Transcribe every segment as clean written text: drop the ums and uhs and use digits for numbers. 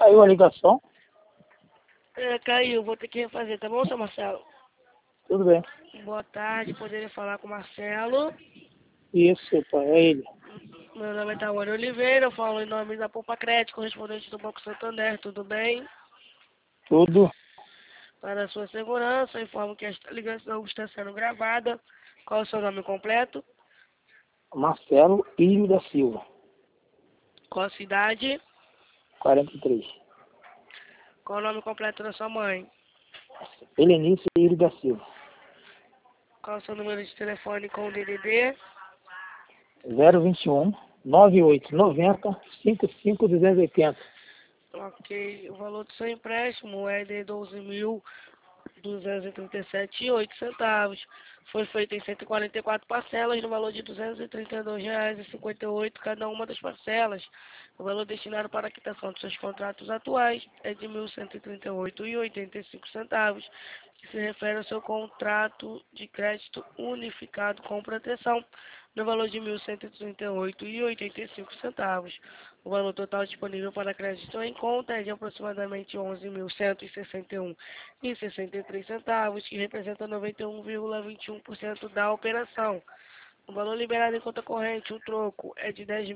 Caiu a ligação? Caiu, vou ter que refazer, tá bom, seu Marcelo? Tudo bem. Boa tarde, poderia falar com o Marcelo. Isso, pai, é ele. Meu nome é Tawane Oliveira, eu falo em nome da Poupa Crédito, correspondente do Banco Santander, tudo bem? Tudo. Para a sua segurança, eu informo que esta ligação está sendo gravada. Qual é o seu nome completo? Marcelo Írio da Silva, Qual a cidade? 43. Qual o nome completo da sua mãe? Helenice Írio da Silva, Qual o seu número de telefone com o DDD? 021 9890 55280. Ok, o valor do seu empréstimo é de 12.237,08. Foi feito em 144 parcelas no valor de R$ 232,58 cada uma das parcelas. O valor destinado para a quitação dos seus contratos atuais é de R$ 1.138,85, que se refere ao seu contrato de crédito unificado com proteção, no valor de R$ 1.138,85. O valor total disponível para crédito em conta é de aproximadamente R$ 11.161,63, que representa 91,21% da operação. O valor liberado em conta corrente, o troco, é de R$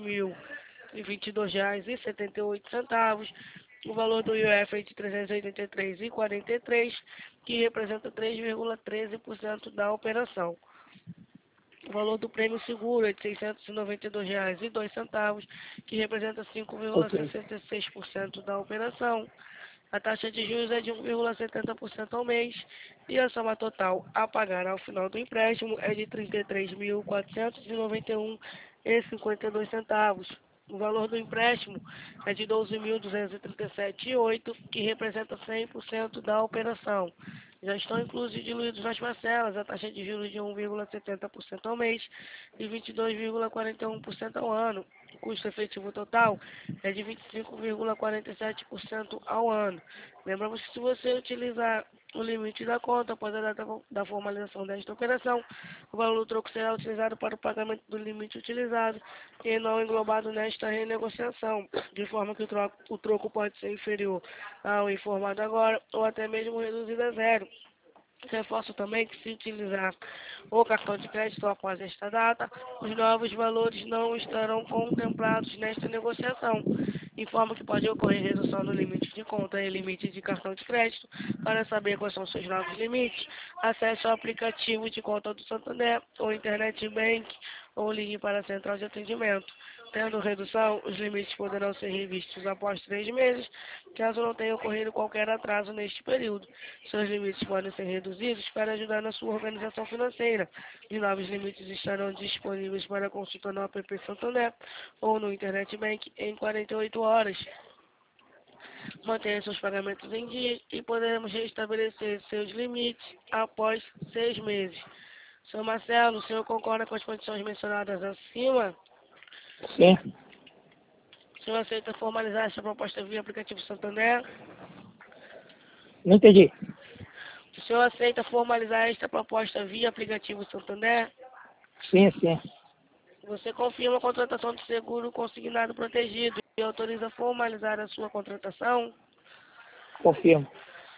10.022,78. O valor do IOF é de R$ 383,43, que representa 3,13% da operação. O valor do prêmio seguro é de R$ 692,02, que representa 5,66% da operação. A taxa de juros é de 1,70% ao mês e a soma total a pagar ao final do empréstimo é de R$ 33.491,52. O valor do empréstimo é de R$ 12.237,08, que representa 100% da operação. Já estão inclusos e diluídos nas parcelas a taxa de juros de 1,70% ao mês e 22,41% ao ano. O custo efetivo total é de 25,47% ao ano. Lembramos que se você utilizar o limite da conta após a data da formalização desta operação, o valor do troco será utilizado para o pagamento do limite utilizado e não englobado nesta renegociação, de forma que o troco pode ser inferior ao informado agora ou até mesmo reduzido a zero. Reforço também que, se utilizar o cartão de crédito após esta data, os novos valores não estarão contemplados nesta negociação. Informa que pode ocorrer redução no limite de conta e limite de cartão de crédito. Para saber quais são seus novos limites, acesse o aplicativo de conta do Santander ou Internet Bank ou ligue para a central de atendimento. Tendo redução, os limites poderão ser revistos após 3 meses, caso não tenha ocorrido qualquer atraso neste período. Seus limites podem ser reduzidos para ajudar na sua organização financeira. Os novos limites estarão disponíveis para consulta no app Santander ou no Internet Bank em 48 horas. Mantenha seus pagamentos em dia e poderemos restabelecer seus limites após 6 meses. Senhor Marcelo, o senhor concorda com as condições mencionadas acima? Sim. O senhor aceita formalizar essa proposta via aplicativo Santander? Não entendi. O senhor aceita formalizar esta proposta via aplicativo Santander? Sim, sim. Você confirma a contratação de seguro consignado protegido e autoriza formalizar a sua contratação? Confirmo.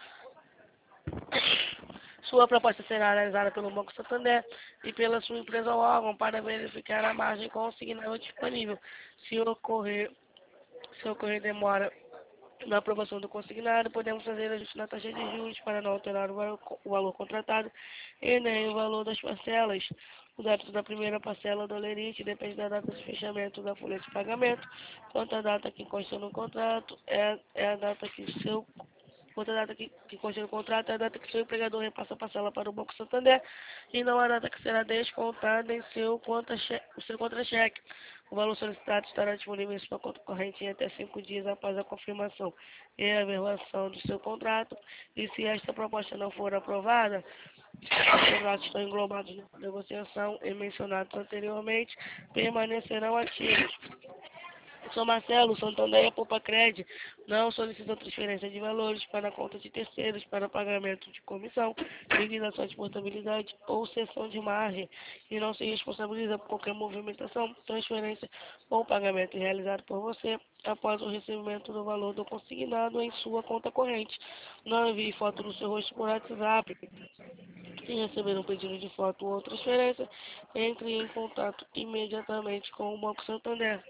Sua proposta será analisada pelo Banco Santander e pela sua empresa ou órgão para verificar a margem consignada disponível. Se ocorrer demora na aprovação do consignado, podemos fazer ajuste na taxa de juros para não alterar o valor contratado e nem o valor das parcelas. O débito da primeira parcela do lerite depende da data de fechamento da folha de pagamento. Quanto à data que consta no contrato, é a data que seu Outra data que consta no contrato é a data que seu empregador repassa a parcela para o Banco Santander e não a data que será descontada em seu contra-cheque. O valor solicitado estará disponível em sua conta corrente em até 5 dias após a confirmação e a averbação do seu contrato. E se esta proposta não for aprovada, os contratos estão englobados na negociação e mencionados anteriormente permanecerão ativos. Sou Marcelo, Santander e Poupa-Cred não solicitam transferência de valores para a conta de terceiros para pagamento de comissão, liquidação de portabilidade ou cessão de margem e não se responsabiliza por qualquer movimentação, transferência ou pagamento realizado por você após o recebimento do valor do consignado em sua conta corrente. Não envie foto do seu rosto por WhatsApp. Se receber um pedido de foto ou transferência, entre em contato imediatamente com o Banco Santander.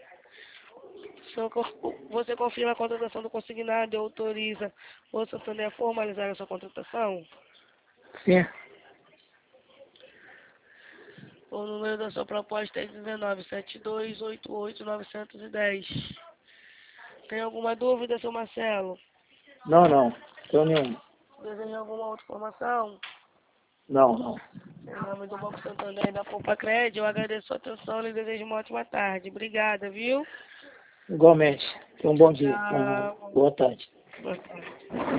Você confirma a contratação do consignado e autoriza o Santander a formalizar a sua contratação? Sim. O número da sua proposta é 197288-910. Tem alguma dúvida, seu Marcelo? Não, não. Tenho nenhuma. Deseja alguma outra informação? Não, não. Em nome do Banco Santander e da Poupa-Cred, eu agradeço a sua atenção e desejo uma ótima tarde. Obrigada, viu? Igualmente. Tenha um bom dia. Tchau. Boa tarde. Boa tarde.